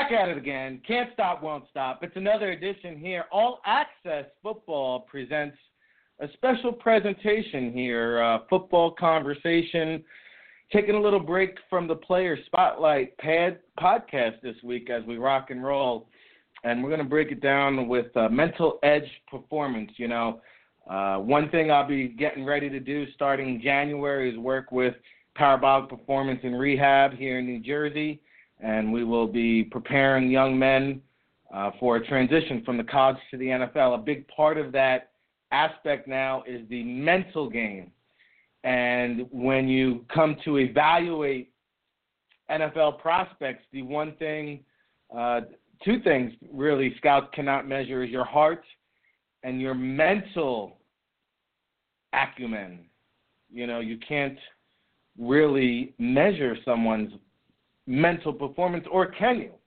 Back at it again. Can't stop, won't stop. It's another edition here. All Access Football presents a special presentation here, football conversation, taking a little break from the Player Spotlight podcast this week as we rock and roll. And we're going to break it down with mental edge performance. You know, one thing I'll be getting ready to do starting January is work with Parabolic Performance and Rehab here in New Jersey. And we will be preparing young men for a transition from the college to the NFL. A big part of that aspect now is the mental game. And when you come to evaluate NFL prospects, the one thing, two things really scouts cannot measure is your heart and your mental acumen. You know, you can't really measure someone's mental performance, or can you?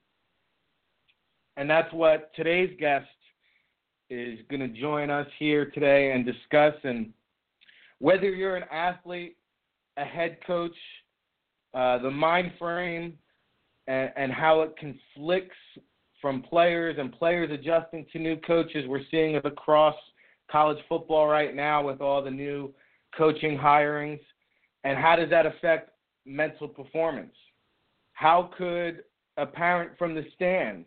And that's what today's guest is going to join us here today and discuss. And whether you're an athlete, a head coach, the mind frame and how it conflicts from players and players adjusting to new coaches. We're seeing it across college football right now with all the new coaching hirings. And how does that affect mental performance? How could a parent from the stands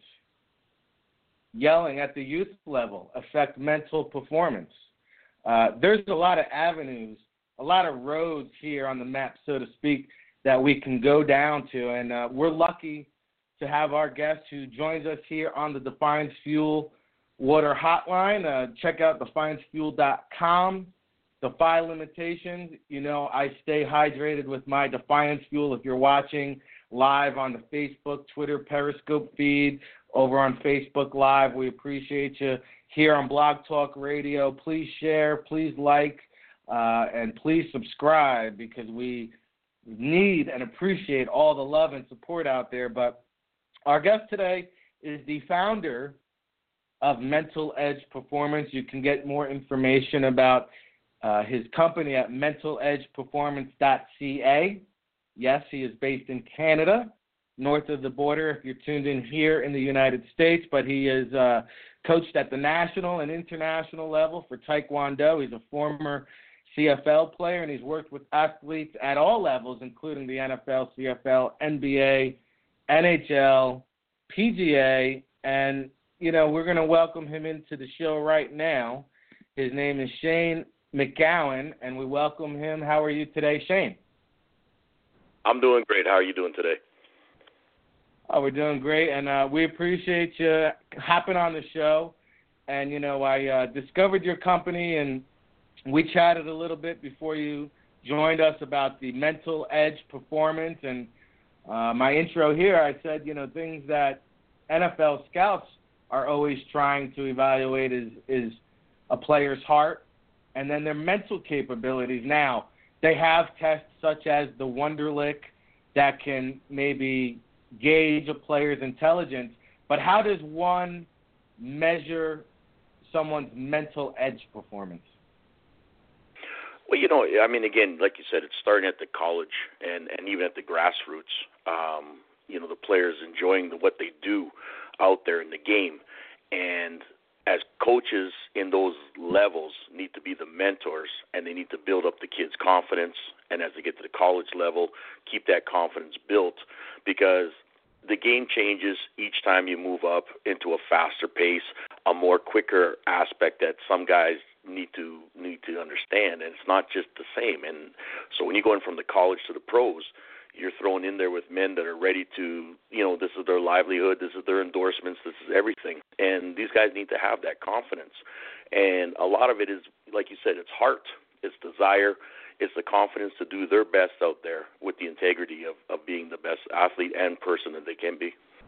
yelling at the youth level affect mental performance? There's a lot of avenues, a lot of roads here on the map, so to speak, that we can go down to. And we're lucky to have our guest who joins us here on the Defiance Fuel Water Hotline. Check out defiancefuel.com. Defy limitations. You know, I stay hydrated with my Defiance Fuel. If you're watching live on the Facebook, Twitter, Periscope feed, over on Facebook Live, we appreciate you. Here on Blog Talk Radio, please share, please like, and please subscribe, because we need and appreciate all the love and support out there. But our guest today is the founder of Mental Edge Performance. You can get more information about his company at mentaledgeperformance.ca. Yes, he is based in Canada, north of the border if you're tuned in here in the United States, but he is coached at the national and international level for Taekwondo. He's a former CFL player, and he's worked with athletes at all levels, including the NFL, CFL, NBA, NHL, PGA, and, you know, we're going to welcome him into the show right now. His name is Shane McGowan, and we welcome him. How are you today, Shane? I'm doing great. How are you doing today? Oh, we're doing great, and we appreciate you hopping on the show. And, you know, I discovered your company, and we chatted a little bit before you joined us about the Mental Edge Performance. And my intro here, I said, you know, things that NFL scouts are always trying to evaluate is a player's heart and then their mental capabilities. Now, they have tests such as the Wonderlic that can maybe gauge a player's intelligence, but how does one measure someone's mental edge performance? Well, you know, I mean, again, like you said, it's starting at the college and even at the grassroots. You know, the players enjoying what they do out there in the game. And as coaches in those levels need to be the mentors, and they need to build up the kids' confidence, and as they get to the college level, keep that confidence built, because the game changes each time you move up into a faster pace, a more quicker aspect that some guys need to understand, and it's not just the same. And so when you go in from the college to the pros, you're thrown in there with men that are ready to, you know, this is their livelihood, this is their endorsements, this is everything. And these guys need to have that confidence. And a lot of it is, like you said, it's heart, it's desire, it's the confidence to do their best out there with the integrity of being the best athlete and person that they can be.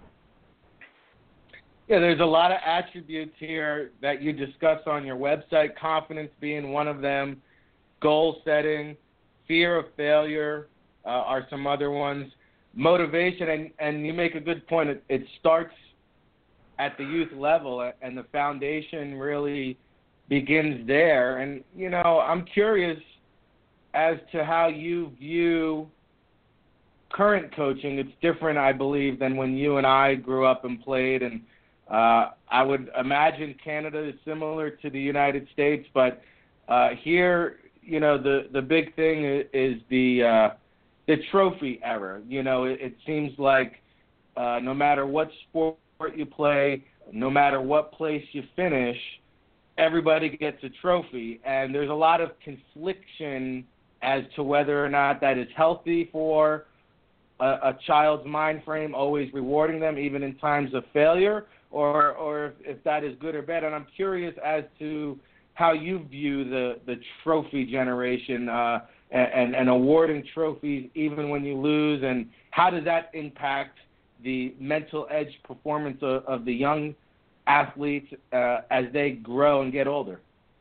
Yeah, there's a lot of attributes here that you discuss on your website, confidence being one of them, goal setting, fear of failure are some other ones, motivation, and you make a good point. It starts at the youth level, and the foundation really begins there. And, you know, I'm curious as to how you view current coaching, it's different, I believe, than when you and I grew up and played. And I would imagine Canada is similar to the United States, but here, the big thing is the trophy era. It seems like no matter what sport you play, no matter what place you finish, everybody gets a trophy, and there's a lot of confliction as to whether or not that is healthy for a child's mind frame, always rewarding them even in times of failure, or if that is good or bad. And I'm curious as to how you view the trophy generation and awarding trophies even when you lose, and how does that impact the mental edge performance of the young athletes as they grow and get older?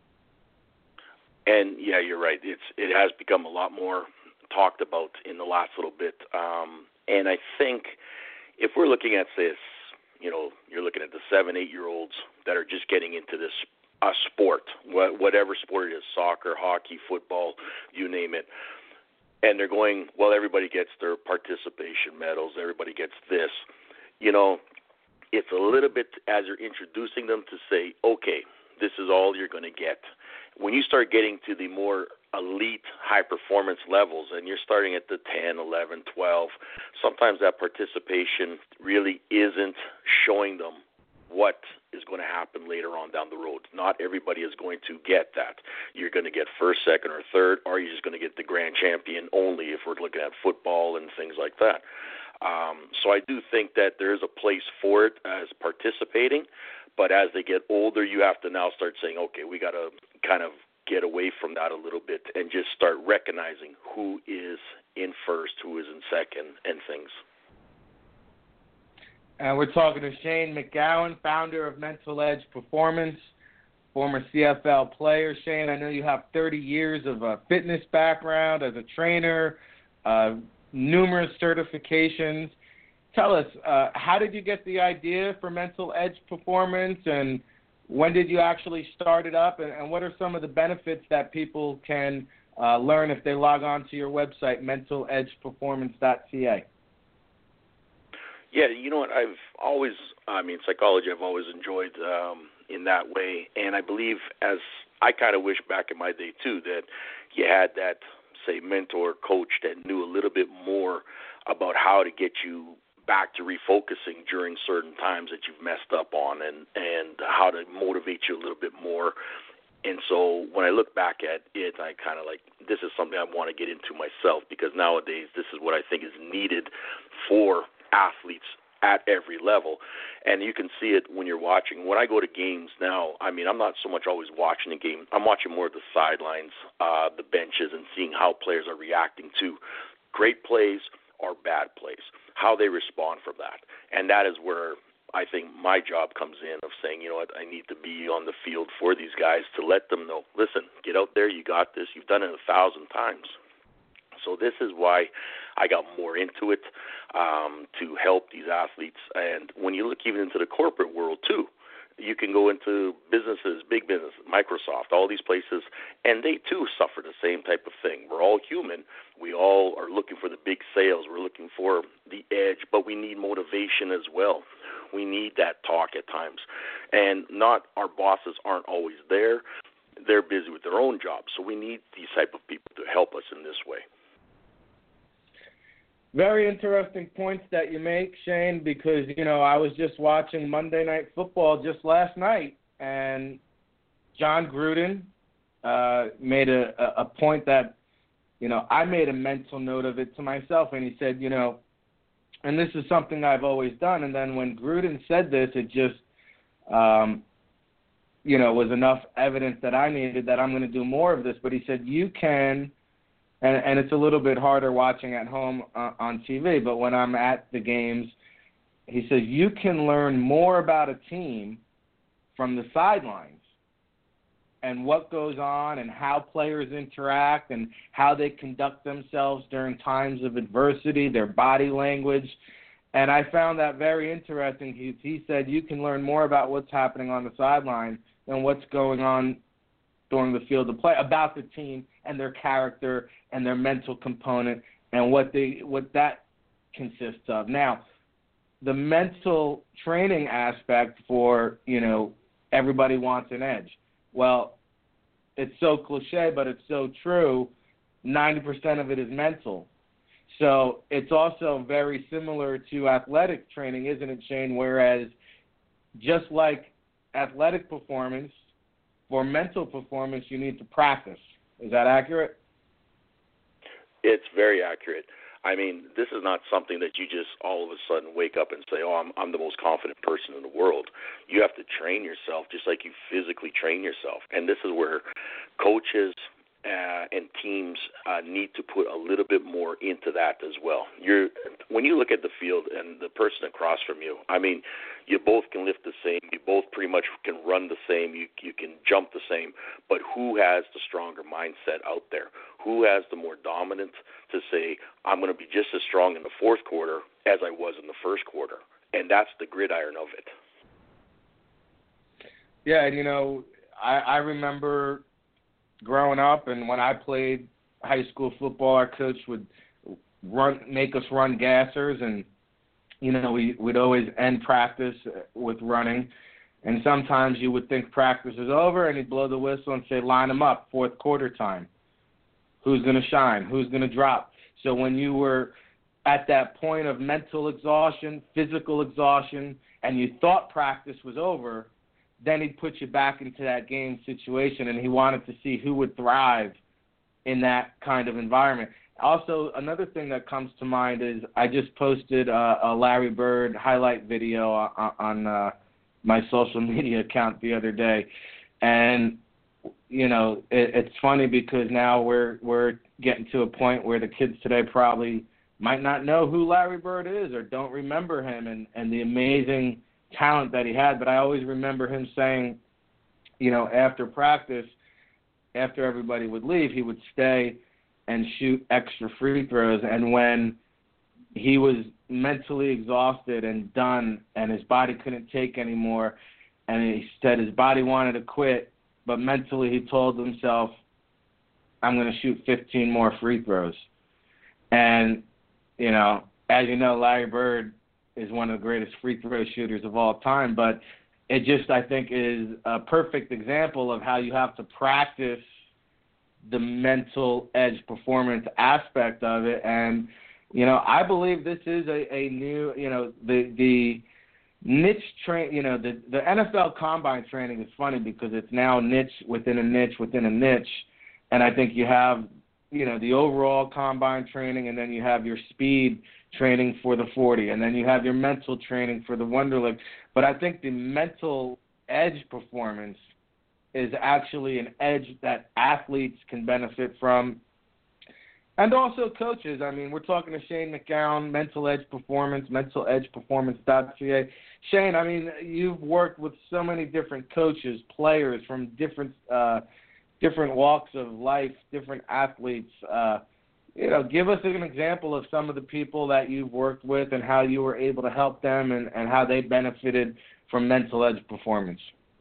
And yeah, you're right. It has become a lot more talked about in the last little bit. And I think if we're looking at this, you're looking at the 7-8-year-olds that are just getting into this sport, whatever sport it is, soccer, hockey, football, you name it. And they're going, well, everybody gets their participation medals, everybody gets this. It's a little bit as you're introducing them to say, okay, this is all you're going to get. When you start getting to the more elite high-performance levels and you're starting at the 10, 11, 12, sometimes that participation really isn't showing them what is going to happen later on down the road. Not everybody is going to get that. You're going to get first, second, or third, or you're just going to get the grand champion only if we're looking at football and things like that. So I do think that there is a place for it as participating, but as they get older, you have to now start saying, okay, we got to kind of get away from that a little bit and just start recognizing who is in first, who is in second, and things. And we're talking to Shane McGowan, founder of Mental Edge Performance, former CFL player. Shane, I know you have 30 years of fitness background as a trainer, numerous certifications. Tell us, how did you get the idea for Mental Edge Performance, and when did you actually start it up, and what are some of the benefits that people can learn if they log on to your website, mentaledgeperformance.ca? Yeah, you know what, psychology I've always enjoyed in that way, and I believe, as I kind of wish back in my day too, that you had that, say, mentor, coach that knew a little bit more about how to get you back to refocusing during certain times that you've messed up on, and how to motivate you a little bit more. And so when I look back at it, I kind of like, this is something I want to get into myself, because nowadays this is what I think is needed for athletes at every level. And you can see it when you're watching. When I go to games now, I'm not so much always watching the game. I'm watching more of the sidelines, the benches, and seeing how players are reacting to great plays or bad plays, how they respond from that. And that is where I think my job comes in, of saying, you know what, I need to be on the field for these guys to let them know, listen, get out there, you got this, you've done it 1,000 times. So this is why I got more into it, to help these athletes. And when you look even into the corporate world too, you can go into businesses, big businesses, Microsoft, all these places, and they too suffer the same type of thing. We're all human. We all are looking for the big sales. We're looking for the edge, but we need motivation as well. We need that talk at times. And not our bosses aren't always there. They're busy with their own jobs. So we need these type of people to help us in this way. Very interesting points that you make, Shane, because, I was just watching Monday Night Football just last night, and John Gruden made a point that, I made a mental note of it to myself, and he said, and this is something I've always done, and then when Gruden said this, it just, was enough evidence that I needed that I'm going to do more of this, but he said, you can. And it's a little bit harder watching at home on TV, but when I'm at the games, he says you can learn more about a team from the sidelines and what goes on and how players interact and how they conduct themselves during times of adversity, their body language. And I found that very interesting. He said you can learn more about what's happening on the sideline than what's going on during the field of play, about the team and their character and their mental component, and what that consists of. Now, the mental training aspect for, everybody wants an edge. Well, it's so cliche, but it's so true. 90% of it is mental. So it's also very similar to athletic training, isn't it, Shane? Whereas just like athletic performance, for mental performance, you need to practice. Is that accurate? It's very accurate. I mean, this is not something that you just all of a sudden wake up and say, oh, I'm the most confident person in the world. You have to train yourself just like you physically train yourself. And this is where coaches and teams need to put a little bit more into that as well. When you look at the field and the person across from you, I mean, you both can lift the same. You both pretty much can run the same. You can jump the same. But who has the stronger mindset out there? Who has the more dominant to say, I'm going to be just as strong in the fourth quarter as I was in the first quarter? And that's the gridiron of it. Yeah, and, I remember growing up, and when I played high school football, our coach would make us run gassers, and we'd always end practice with running. And sometimes you would think practice is over, and he'd blow the whistle and say, line them up, fourth quarter time. Who's going to shine? Who's going to drop? So when you were at that point of mental exhaustion, physical exhaustion, and you thought practice was over, then he'd put you back into that game situation, and he wanted to see who would thrive in that kind of environment. Also, another thing that comes to mind is I just posted a Larry Bird highlight video on my social media account the other day, and it's funny because now we're getting to a point where the kids today probably might not know who Larry Bird is or don't remember him and the amazing talent that he had. But I always remember him saying, after practice, after everybody would leave, he would stay and shoot extra free throws. And when he was mentally exhausted and done and his body couldn't take anymore, and he said his body wanted to quit, but mentally he told himself, I'm going to shoot 15 more free throws. And, as you know, Larry Bird is one of the greatest free throw shooters of all time, but it just, I think, is a perfect example of how you have to practice the mental edge performance aspect of it. And, I believe this is a new, the niche the NFL combine training is funny because it's now niche within a niche within a niche. And I think you have, the overall combine training, and then you have your speed training for the 40, and then you have your mental training for the Wonderlic. But I think the mental edge performance is actually an edge that athletes can benefit from, and also coaches. I mean, we're talking to Shane McGowan, Mental Edge Performance, mentaledgeperformance.ca. Shane, I mean, you've worked with so many different coaches, players from different walks of life, different athletes. Give us an example of some of the people that you've worked with and how you were able to help them and how they benefited from mental edge performance.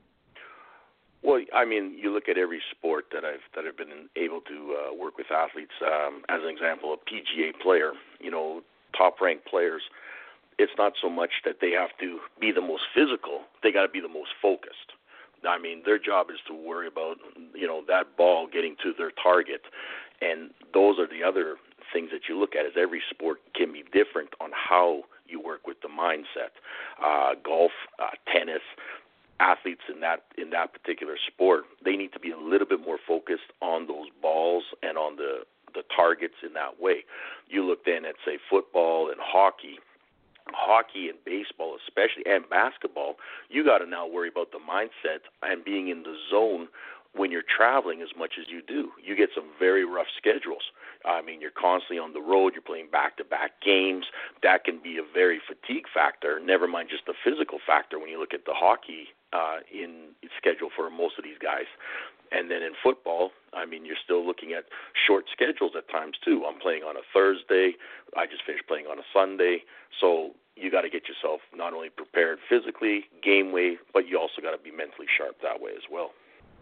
Well, I mean, you look at every sport that I've been able to work with athletes. As an example, a PGA player, top-ranked players. It's not so much that they have to be the most physical; they got to be the most focused. I mean, their job is to worry about, that ball getting to their target. And those are the other things that you look at, is every sport can be different on how you work with the mindset. Golf, tennis, athletes in that particular sport, they need to be a little bit more focused on those balls and on the targets in that way. You look then at, say, football and hockey and baseball especially, and basketball, you got to now worry about the mindset and being in the zone when you're traveling as much as you do. You get some very rough schedules. I mean, you're constantly on the road. You're playing back-to-back games. That can be a very fatigue factor, never mind just the physical factor when you look at the hockey in schedule for most of these guys. And then in football, I mean, you're still looking at short schedules at times too. I'm playing on a Thursday. I just finished playing on a Sunday. So you got to get yourself not only prepared physically, game way, but you also got to be mentally sharp that way as well.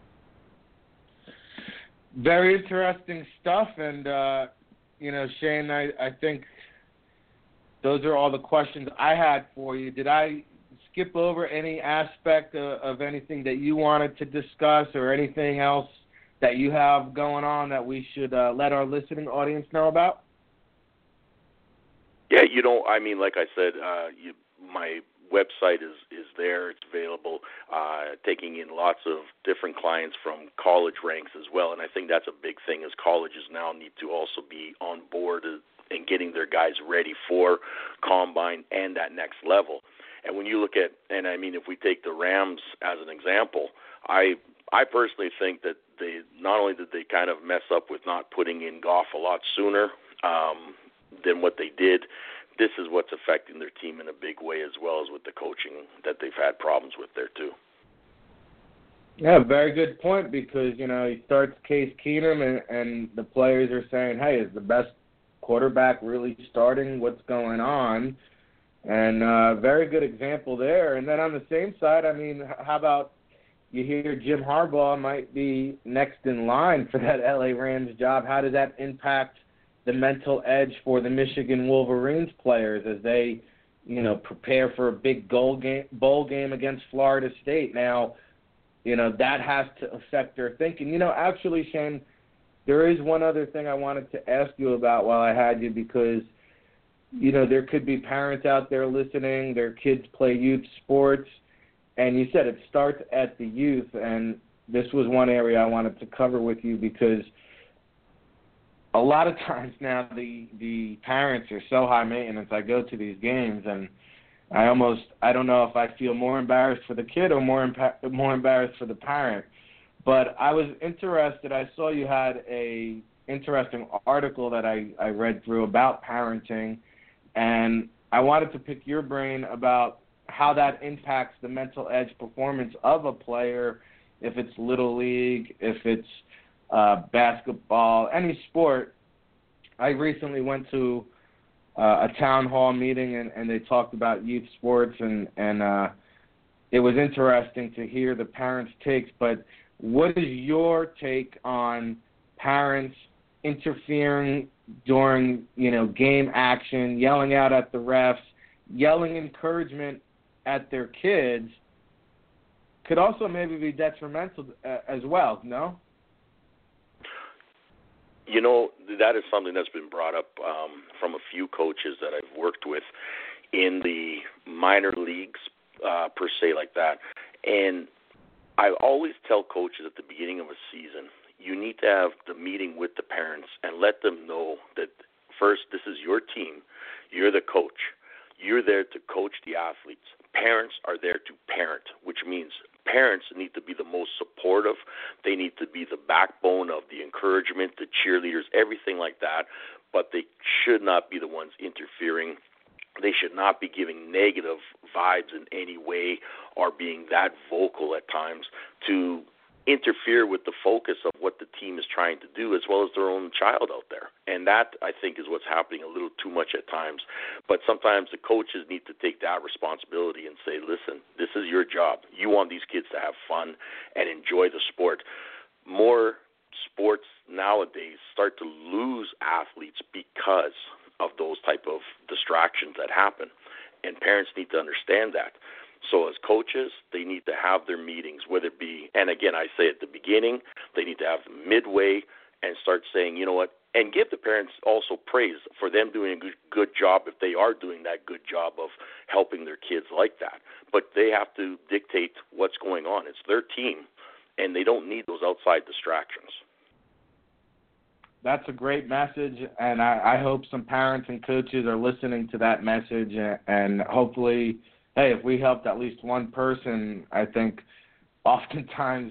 Very interesting stuff. And, Shane, I think those are all the questions I had for you. Did I skip over any aspect of anything that you wanted to discuss or anything else that you have going on that we should let our listening audience know about? Yeah, I mean, like I said, my website is there. It's available, taking in lots of different clients from college ranks as well. And I think that's a big thing, is colleges now need to also be on board and getting their guys ready for combine and that next level. And when you look at, and I mean, if we take the Rams as an example, I personally think that they not only did they kind of mess up with not putting in Goff a lot sooner than what they did, this is what's affecting their team in a big way, as well as with the coaching that they've had problems with there too. Yeah, very good point, because, he starts Case Keenum and the players are saying, hey, is the best quarterback really starting? What's going on? And very good example there. And then on the same side, I mean, how about you hear Jim Harbaugh might be next in line for that LA Rams job? How does that impact the mental edge for the Michigan Wolverines players as they, prepare for a big bowl game against Florida State? Now, that has to affect their thinking. Actually, Shane, there is one other thing I wanted to ask you about while I had you, because there could be parents out there listening, their kids play youth sports, and you said it starts at the youth, and this was one area I wanted to cover with you, because a lot of times now the parents are so high maintenance. I go to these games, and I don't know if I feel more embarrassed for the kid or more embarrassed for the parent. But I was interested. I saw you had a interesting article that I read through about parenting, and I wanted to pick your brain about how that impacts the mental edge performance of a player, if it's Little League, if it's basketball, any sport. I recently went to a town hall meeting, and they talked about youth sports, and it was interesting to hear the parents' takes. But what is your take on parents interfering during, game action, yelling out at the refs, yelling encouragement at their kids? Could also maybe be detrimental as well, no? That is something that's been brought up from a few coaches that I've worked with in the minor leagues, per se, like that. And I always tell coaches at the beginning of a season, you need to have the meeting with the parents and let them know that, first, this is your team. You're the coach. You're there to coach the athletes. Parents are there to parent, which means parents need to be the most supportive. They need to be the backbone of the encouragement, the cheerleaders, everything like that. But they should not be the ones interfering. They should not be giving negative vibes in any way or being that vocal at times to interfere with the focus of what the team is trying to do, as well as their own child out there. And that, I think, is what's happening a little too much at times. But sometimes the coaches need to take that responsibility and say, listen, this is your job. You want these kids to have fun and enjoy the sport. More sports nowadays start to lose athletes because of those type of distractions that happen. And parents need to understand that. So as coaches, they need to have their meetings, whether it be, and again, I say at the beginning, they need to have midway and start saying, you know what, and give the parents also praise for them doing a good job if they are doing that good job of helping their kids like that. But they have to dictate what's going on. It's their team, and they don't need those outside distractions. That's a great message, and I hope some parents and coaches are listening to that message, and hopefully, hey, if we helped at least one person, I think oftentimes,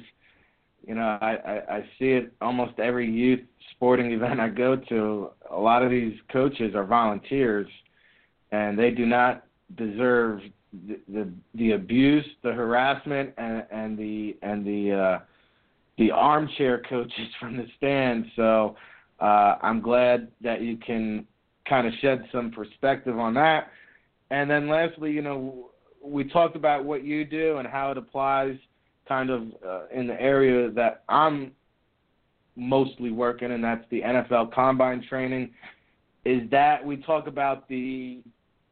I see it almost every youth sporting event I go to. A lot of these coaches are volunteers, and they do not deserve the abuse, the harassment, and the armchair coaches from the stand. So I'm glad that you can kind of shed some perspective on that. And then lastly, we talked about what you do and how it applies kind of in the area that I'm mostly working, and that's the NFL Combine training. Is that we talk about the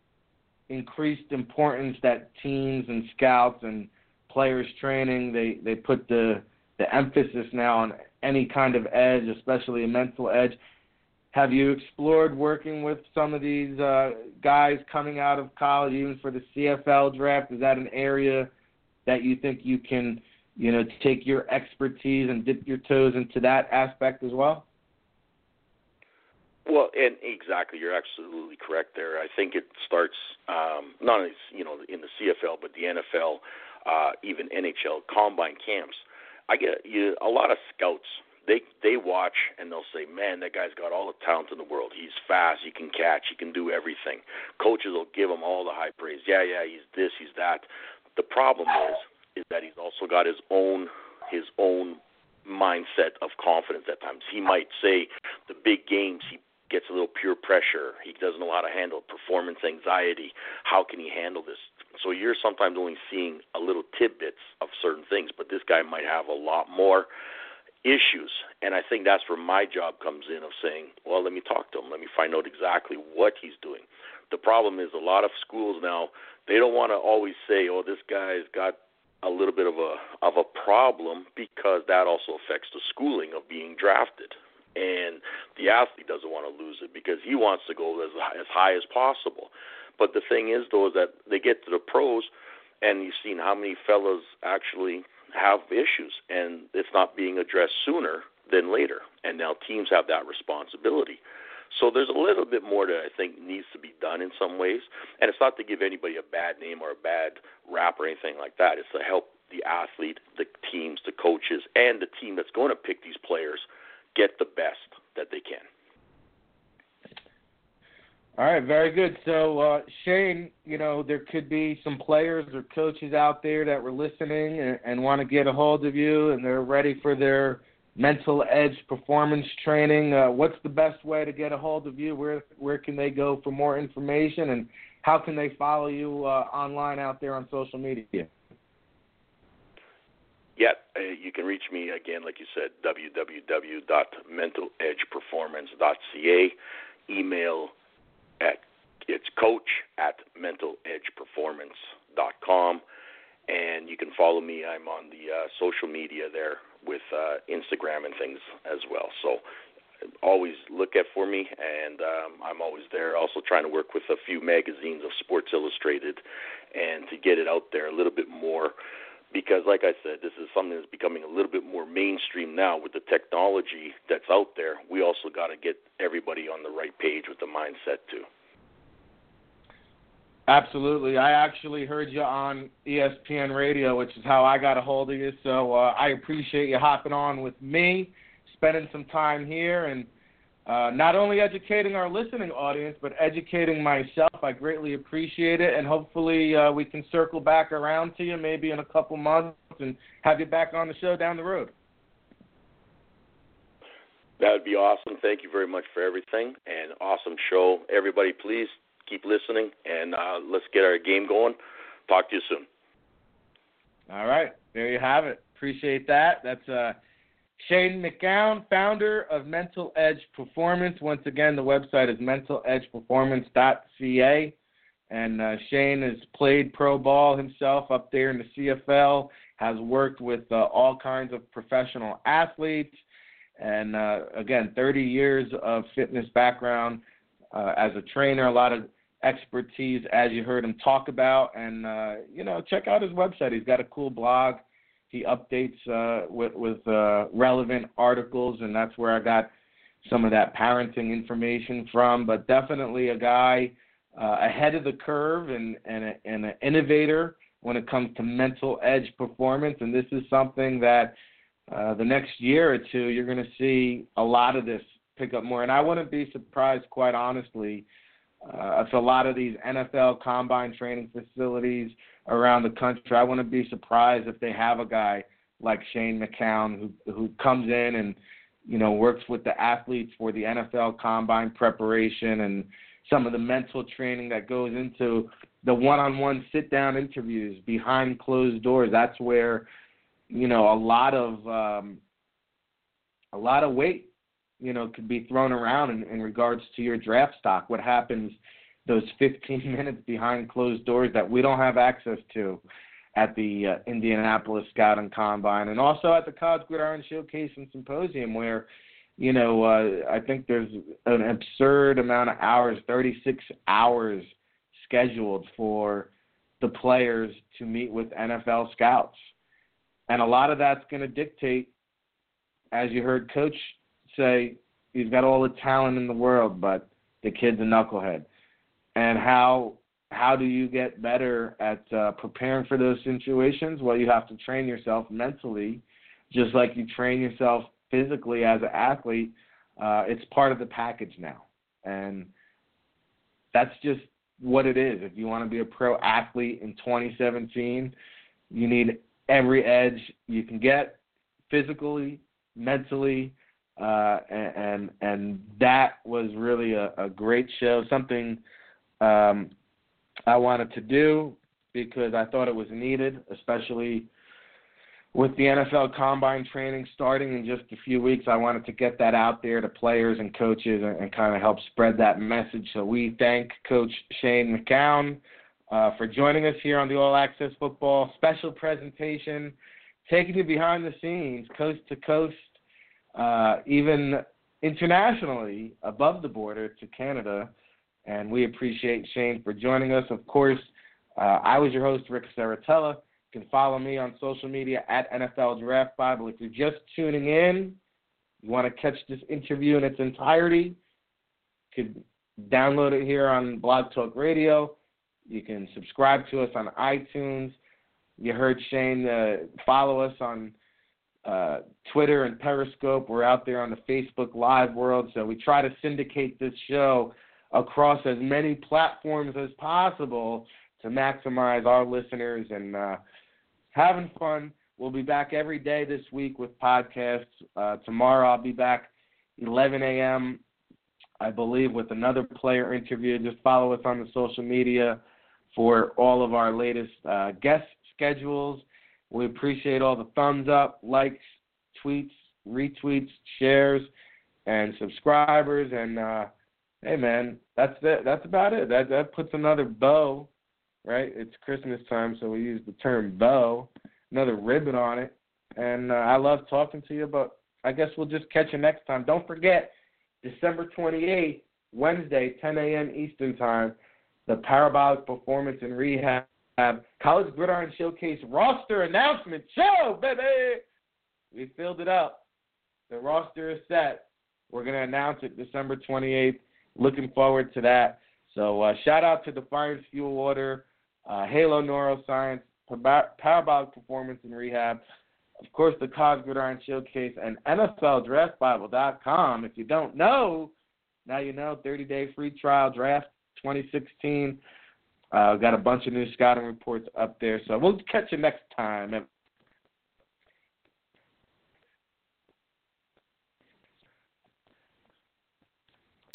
increased importance that teams and scouts and players training, they put the emphasis now on any kind of edge, especially a mental edge. Have you explored working with some of these guys coming out of college, even for the CFL draft? Is that an area that you think you can, take your expertise and dip your toes into that aspect as well? Well, and exactly, you're absolutely correct there. I think it starts not only in the CFL, but the NFL, even NHL combine camps. I get a lot of scouts. They watch and they'll say, "Man, that guy's got all the talent in the world. He's fast. He can catch. He can do everything." Coaches will give him all the high praise. Yeah, he's this, he's that. The problem is that he's also got his own mindset of confidence at times. He might say the big games he gets a little pure pressure. He doesn't know how to handle performance anxiety. How can he handle this? So you're sometimes only seeing a little tidbits of certain things, but this guy might have a lot more issues. And I think that's where my job comes in, of saying, well, let me talk to him. Let me find out exactly what he's doing. The problem is a lot of schools now, they don't want to always say, oh, this guy's got a little bit of a problem, because that also affects the schooling of being drafted. And the athlete doesn't want to lose it because he wants to go as high as possible. But the thing is, though, is that they get to the pros, and you've seen how many fellas actually have issues, and it's not being addressed sooner than later. And now teams have that responsibility. So there's a little bit more that I think needs to be done in some ways. And it's not to give anybody a bad name or a bad rap or anything like that. It's to help the athlete, the teams, the coaches, and the team that's going to pick these players get the best that they can. All right, very good. So, Shane, there could be some players or coaches out there that were listening and want to get a hold of you, and they're ready for their mental edge performance training. What's the best way to get a hold of you? Where can they go for more information, and how can they follow you online out there on social media? Yeah, you can reach me, again, like you said, www.mentaledgeperformance.ca. Email it's coach@mentaledgeperformance.com. And you can follow me. I'm on the social media there with Instagram and things as well. So always look for me, and I'm always there. Also trying to work with a few magazines of Sports Illustrated and to get it out there a little bit more, because, like I said, this is something that's becoming a little bit more mainstream now with the technology that's out there. We also got to get everybody on the right page with the mindset too. Absolutely. I actually heard you on ESPN Radio, which is how I got a hold of you. So I appreciate you hopping on with me, spending some time here, and not only educating our listening audience, but educating myself. I greatly appreciate it, and hopefully we can circle back around to you maybe in a couple months and have you back on the show down the road. That would be awesome. Thank you very much for everything, and awesome show. Everybody, please keep listening, and let's get our game going. Talk to you soon. All right. There you have it. Appreciate that. That's Shane McGowan, founder of Mental Edge Performance. Once again, the website is mentaledgeperformance.ca. And Shane has played pro ball himself up there in the CFL, has worked with all kinds of professional athletes, and, again, 30 years of fitness background as a trainer, a lot of expertise, as you heard him talk about. And, check out his website. He's got a cool blog. He updates with relevant articles, and that's where I got some of that parenting information from. But definitely a guy ahead of the curve and an innovator when it comes to mental edge performance. And this is something that the next year or two you're going to see a lot of this pick up more. And I wouldn't be surprised, quite honestly, if a lot of these NFL combine training facilities around the country, I wouldn't be surprised if they have a guy like Shane McGowan who comes in and, works with the athletes for the NFL combine preparation and some of the mental training that goes into the one-on-one sit-down interviews behind closed doors. That's where, a lot of weight, could be thrown around in regards to your draft stock. What happens those 15 minutes behind closed doors that we don't have access to at the Indianapolis Scouting Combine, and also at the College Gridiron Showcase and Symposium, where, I think there's an absurd amount of hours, 36 hours scheduled for the players to meet with NFL scouts. And a lot of that's going to dictate, as you heard Coach say, he's got all the talent in the world, but the kid's a knucklehead. And how do you get better at preparing for those situations? Well, you have to train yourself mentally, just like you train yourself physically as an athlete. It's part of the package now. And that's just what it is. If you want to be a pro athlete in 2017, you need every edge you can get, physically, mentally, and that was really a great show, something I wanted to do because I thought it was needed, especially with the NFL Combine training starting in just a few weeks. I wanted to get that out there to players and coaches and kind of help spread that message. So we thank Coach Shane McCown for joining us here on the All Access Football special presentation, taking you behind the scenes, coast to coast, even internationally, above the border to Canada. And we appreciate Shane for joining us. Of course, I was your host, Rick Saratella. You can follow me on social media at NFL Draft Bible. If you're just tuning in, you want to catch this interview in its entirety, you can download it here on Blog Talk Radio. You can subscribe to us on iTunes. You heard Shane follow us on Twitter and Periscope. We're out there on the Facebook Live world, so we try to syndicate this show across as many platforms as possible to maximize our listeners and having fun. We'll be back every day this week with podcasts. Tomorrow I'll be back 11 a.m., I believe, with another player interview. Just follow us on the social media for all of our latest guest schedules. We appreciate all the thumbs up, likes, tweets, retweets, shares, and subscribers. And, hey, man, that's it. That's about it. That puts another bow, right? It's Christmas time, so we use the term bow, another ribbon on it. And I love talking to you, but I guess we'll just catch you next time. Don't forget, December 28th, Wednesday, 10 a.m. Eastern Time, the Parabolic Performance and Rehab College Gridiron Showcase roster announcement show, baby! We filled it up. The roster is set. We're going to announce it December 28th. Looking forward to that. So shout out to Defiance Fuel Water, Halo Neuroscience, Parabolic Performance and Rehab, of course, the College Gridiron Showcase, and NFLDraftBible.com. If you don't know, now you know. 30-day free trial draft 2016. Got a bunch of new scouting reports up there. So we'll catch you next time.